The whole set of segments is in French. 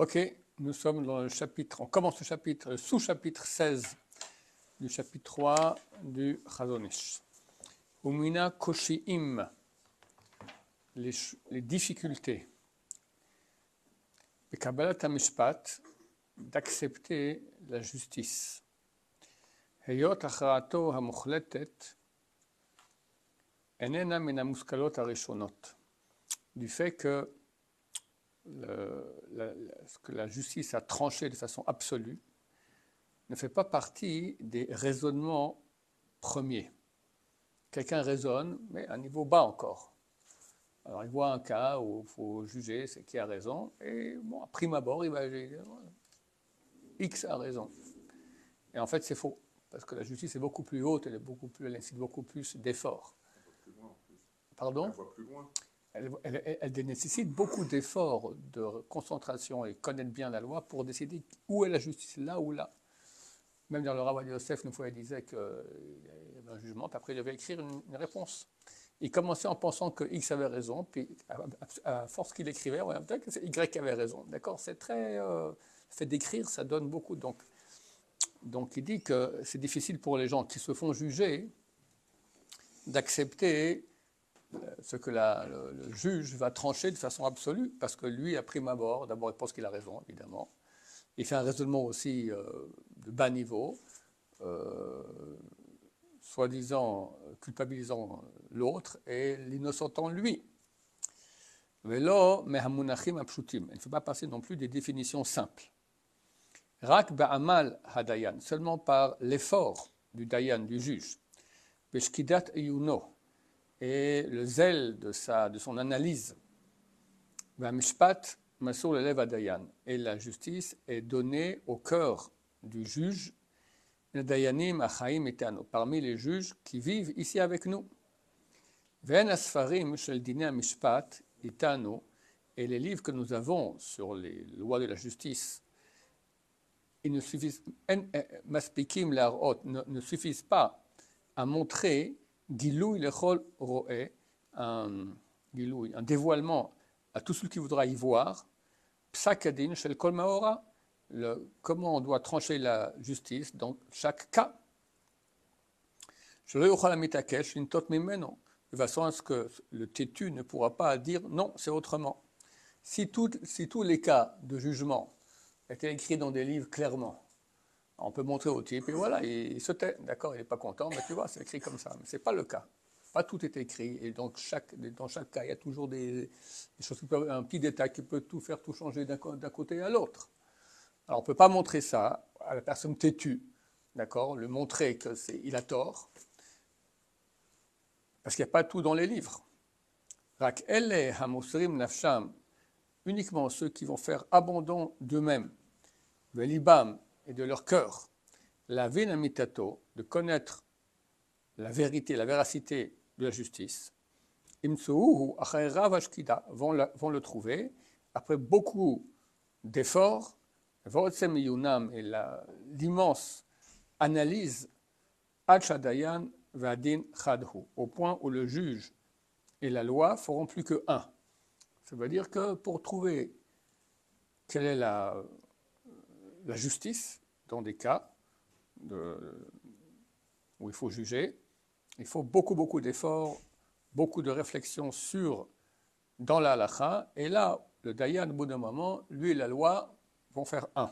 Ok, nous sommes dans le chapitre, on commence le chapitre, le sous-chapitre 16 du chapitre 3 du Chazon Ish. Umina koshiim, les difficultés. Et Kabbalat HaMishpat, d'accepter la justice. Heyot acharaato hamuchletet, enena min hamuskalot harishonot. Du fait que ce que la justice a tranché de façon absolue ne fait pas partie des raisonnements premiers. Quelqu'un raisonne, mais à un niveau bas encore. Alors il voit un cas où il faut juger, c'est qui a raison, et bon, à prime abord, il va dire X a raison. Et en fait, c'est faux, parce que la justice est beaucoup plus haute, elle incite beaucoup plus d'efforts. Pardon ? Elle voit plus loin. Elle nécessite beaucoup d'efforts, de concentration et connaître bien la loi pour décider où est la justice, là ou là. Même dans le Rav Yosef, une fois, il disait qu'il y avait un jugement, puis après il devait écrire une réponse. Il commençait en pensant que X avait raison, puis à force qu'il écrivait, on voit peut-être que c'est Y qui avait raison. D'accord ? C'est très... fait d'écrire, ça donne beaucoup. Donc il dit que c'est difficile pour les gens qui se font juger d'accepter ce que le juge va trancher de façon absolue, parce que lui, à prime abord, d'abord il pense qu'il a raison, évidemment. Il fait un raisonnement aussi de bas niveau, soi-disant culpabilisant l'autre et l'innocentant lui. Velo mehamunachim apshutim. Il ne faut pas passer non plus des définitions simples. Rak ba'amal hadayan, seulement par l'effort du dayan, du juge. Beshkidat eyuno, et le zèle de son analyse. V'amishpat masur lelev hadayan, et la justice est donnée au cœur du juge. Dayanim achaim etano, parmi les juges qui vivent ici avec nous. Ve'en asfarim shel dinei mishpat etano, et les livres que nous avons sur les lois de la justice, ils ne suffisent, maspikim larot, ne suffisent pas à montrer gilui lechol ro'eh, un dévoilement à tout celui qui voudra y voir, psak adin shel kol maora, comment on doit trancher la justice dans chaque cas. De façon à ce que le têtu ne pourra pas dire non, c'est autrement. Si tous les cas de jugement étaient écrits dans des livres clairement, on peut montrer au type, et voilà, il se tait, d'accord, il n'est pas content, mais tu vois, c'est écrit comme ça. Mais ce n'est pas le cas. Pas tout est écrit, et donc dans chaque cas, il y a toujours des choses qui peuvent, un petit détail qui peut tout faire, tout changer d'un côté à l'autre. Alors, on ne peut pas montrer ça à la personne têtue, d'accord, le montrer qu'il a tort, parce qu'il n'y a pas tout dans les livres. Rak elle hamosrim nafsham, uniquement ceux qui vont faire abandon d'eux-mêmes, de l'ibam et de leur cœur, la vinamitato, de connaître la vérité, la véracité de la justice, imsuhu achayra vashkida, vont le trouver après beaucoup d'efforts. Et l'immense analyse al-Shadayan vadin khadhu, au point où le juge et la loi feront plus que un. Ça veut dire que pour trouver quelle est la justice dans des cas où il faut juger, il faut beaucoup d'efforts, beaucoup de réflexion dans la halakha, et là, le dayan, au bout d'un moment, lui et la loi vont faire un.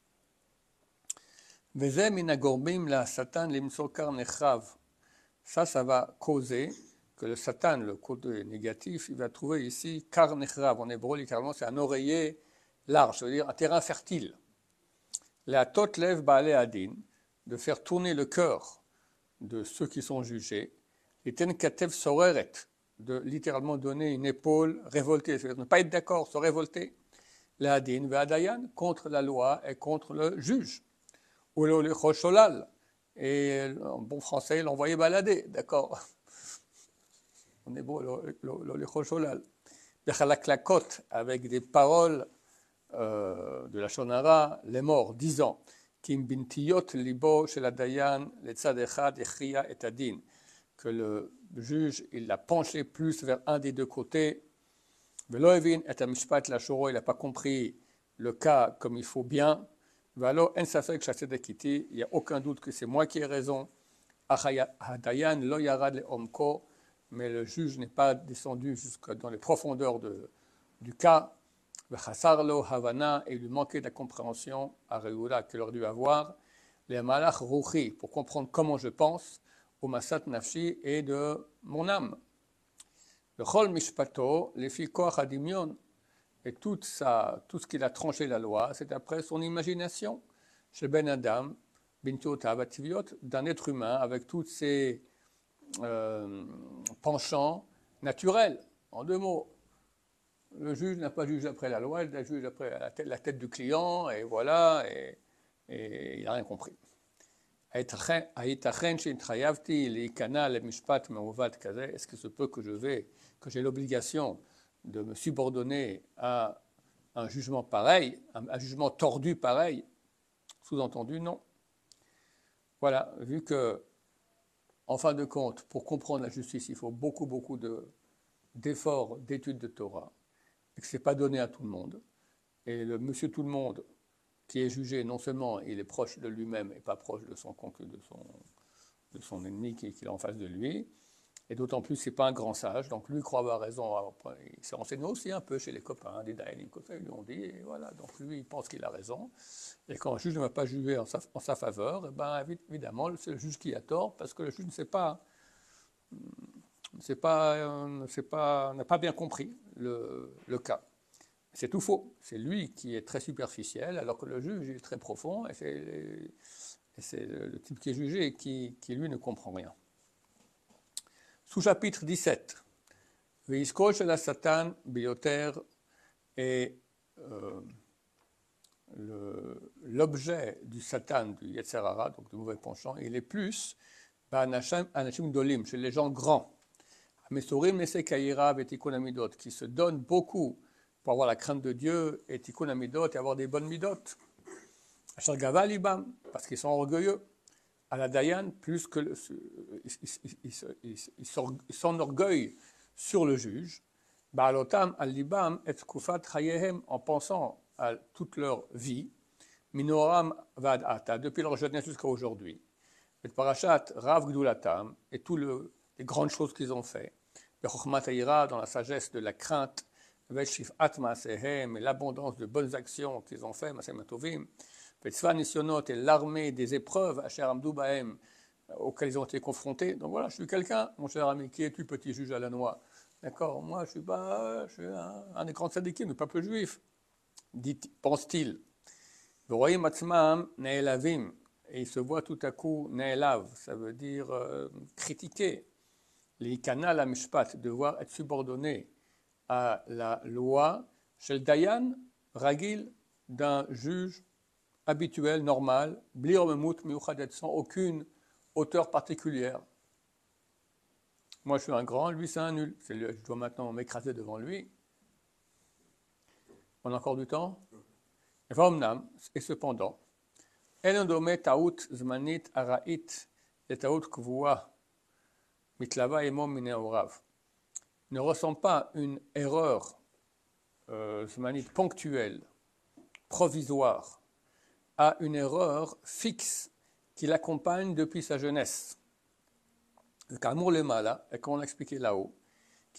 Ça va causer que le satan, le côté négatif, il va trouver ici kar nechrav. En hébreu, littéralement, c'est un oreiller large, ça veut dire un terrain fertile. La totlev baalei adin, de faire tourner le cœur de ceux qui sont jugés. Et ten katev soreret, de littéralement donner une épaule révoltée, c'est-à-dire ne pas être d'accord, se révolter. La adin ve'adayan, contre la loi et contre le juge. Ou le cholal, et en bon français, l'envoyer balader, d'accord. On est beau, le cholal. Bechalak avec des paroles de la shonara, les morts, disant Kim bintiyot libo shel adayan letzad echad echria et adin, que le juge, il l'a penché plus vers un des deux côtés. Velo evin et amishpat la shoro, il n'a pas compris le cas comme il faut bien, Valo en safek shatzedekiti, il n'y a aucun doute que c'est moi qui ai raison. Hadayan lo yarad le omko, mais le juge n'est pas descendu jusque dans les profondeurs du cas. V'chasar lo havana, et il lui manquait de la compréhension à Reoula qu'il aurait dû avoir. Les malach ruchi, pour comprendre comment je pense, au masat nafshi, et de mon âme. Le chol mishpato, les fi koach hadimion, et tout ce qu'il a tranché la loi, c'est après son imagination. Chez Ben Adam, d'un être humain avec tous ses penchants naturels. En deux mots, le juge n'a pas jugé après la loi, il a jugé après la tête du client, et voilà, et il n'a rien compris. Est-ce que se peut que j'ai l'obligation de me subordonner à un jugement pareil, un jugement tordu pareil? Sous-entendu, non. Voilà, vu que, en fin de compte, pour comprendre la justice, il faut beaucoup d'efforts, d'études de Torah, et que ce n'est pas donné à tout le monde. Et le monsieur tout le monde qui est jugé, non seulement il est proche de lui-même et pas proche de son ennemi qui est en face de lui, et d'autant plus, ce n'est pas un grand sage, donc lui croit avoir raison. Il s'est renseigné aussi un peu chez les copains, des Dayanim, ils lui ont dit, et voilà, donc lui, il pense qu'il a raison. Et quand un juge ne va pas juger en sa faveur, évidemment, c'est le juge qui a tort, parce que le juge n'a pas bien compris le cas. C'est tout faux. C'est lui qui est très superficiel, alors que le juge est très profond, et c'est le type qui est jugé qui lui, ne comprend rien. Sous-chapitre 17. Veisko shel Satan bioter, et l'objet du Satan, du Yetzer Hara, donc du mauvais penchant, il est plus anashim dolim, chez les gens grands, mesorim nesekaira vetikun amidot, qui se donnent beaucoup pour avoir la crainte de Dieu et tikkun amidot, et avoir des bonnes midot. Asher gava libam, parce qu'ils sont orgueilleux. À la Dayan, plus que il s'enorgueille sur le juge. Ba'alotam al-libam et kufat chayehem, en pensant à toute leur vie, minoram vad ata, depuis leur jeunesse jusqu'à aujourd'hui. Et parashat rav gdulatam, et toutes les grandes choses qu'ils ont fait. Bechokmat hayira, dans la sagesse de la crainte, veshifat maasehem, et l'abondance de bonnes actions qu'ils ont fait, masem atovim. Et l'armée des épreuves, auxquelles ils ont été confrontés. Donc voilà, je suis quelqu'un, mon cher ami, qui es-tu, petit juge à la noix? D'accord, moi je suis un des grands tzadikim, le peuple juif, pense-t-il. Et il se voit tout à coup ne'elav, ça veut dire critiquer, les canals à mishpat, devoir être subordonné à la loi, chez le dayan, ragil, d'un juge habituel, normal, sans aucune hauteur particulière. Moi, je suis un grand, lui, c'est un nul. Je dois maintenant m'écraser devant lui. On a encore du temps? Et cependant, ne ressent pas une erreur ponctuelle, provisoire, à une erreur fixe qui l'accompagne depuis sa jeunesse. Le Kamour le Mala, et comme on l'a expliqué là-haut, que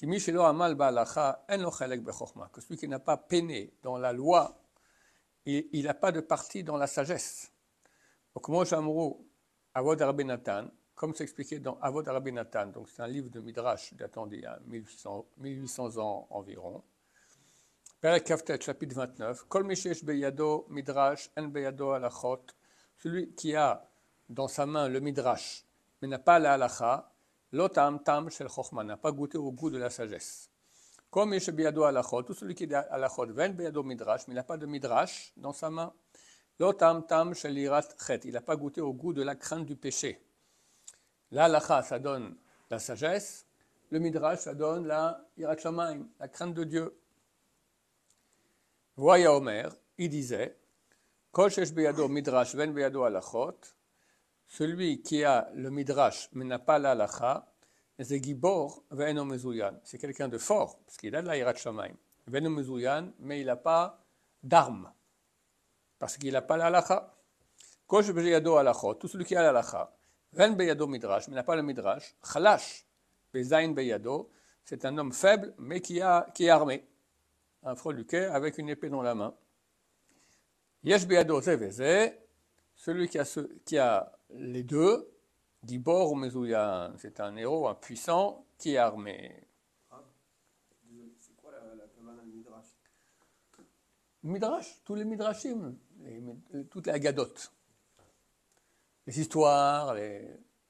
celui qui n'a pas peiné dans la loi, il n'a pas de partie dans la sagesse. Donc, moi, j'amoureux, Avod Rabbi Natan, comme c'est expliqué dans Avod Rabbi Natan, donc c'est un livre de Midrash datant d'il y a 1800 ans environ. Chapitre 29, Kol mishesh beyado midrash en beyado halachot, celui qui a dans sa main le midrash, mais n'a pas la halacha, lo tam tam shel chokhma, n'a pas goûté au goût de la sagesse. Kol mishesh beyado halachot, tout celui qui a halachot, ven beyado midrash, mais il n'a pas de midrash dans sa main, lo tam tam shel irat chet, il n'a pas goûté au goût de la crainte du péché. La halacha, ça donne la sagesse, le midrash, ça donne la irat shamayim, la crainte de Dieu. Voya Omer, il disait, Kol shesh beyado midrash ven beyado halachot, celui qui a le midrash mais n'a pas la halacha, c'est gibor ve'eno mezuyan, c'est quelqu'un de fort, parce qu'il a de la hirat shamayim, ve'eno mezuyan, mais il n'a pas d'armes, parce qu'il n'a pas la halakha. Kosh beyado halachot, tout celui qui a la halakha. Ren beyado midrash, mais n'a pas le midrash. Chalash bezain beyado, c'est un homme faible, mais qui est armé. Un freluquet avec une épée dans la main. Yesh beyado zeveze, celui qui a les deux, Gibor ou Mezouyan, c'est un héros, un puissant, qui est armé. C'est quoi la Kavanah de Midrash? Midrash, tous les midrashim, toutes les agadotes. Les histoires, Et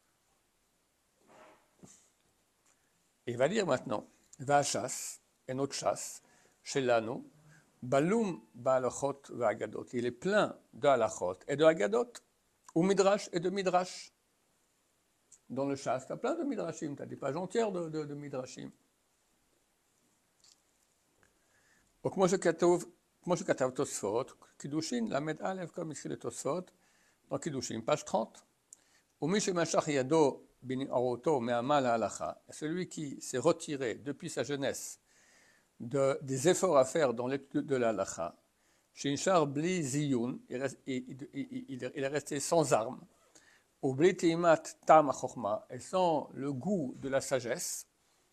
il va dire maintenant, va chasse, et notre chasse, chez l'anneau, balum ba'alachot va'agadot. Il est plein de halachot et de agadot, ou midrash et de midrash. Dans le chasse, tu as plein de midrashim, tu as des pages entières de midrashim. Donc moi je katav Tosfot, Kiddushin, la med Aleph, comme écrit le Tosfot, dans Kiddushin, page 30. Celui qui s'est retiré depuis sa jeunesse des efforts à faire dans l'étude de la halacha, Shinshar bli ziyun, il est resté sans armes, ou bli teimat tam chokma, et sans le goût de la sagesse,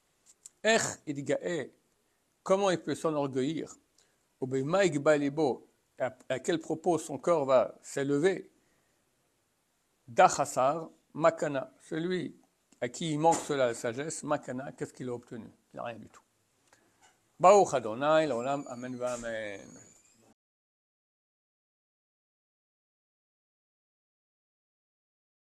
comment il peut s'enorgueillir, ou bima igba libo, à quel propos son corps va s'élever, Dachasar, Makana, celui à qui il manque cela, la sagesse, Makana, qu'est-ce qu'il a obtenu? Il n'a rien du tout. Baruch Adonai, l'olam, amen va amen.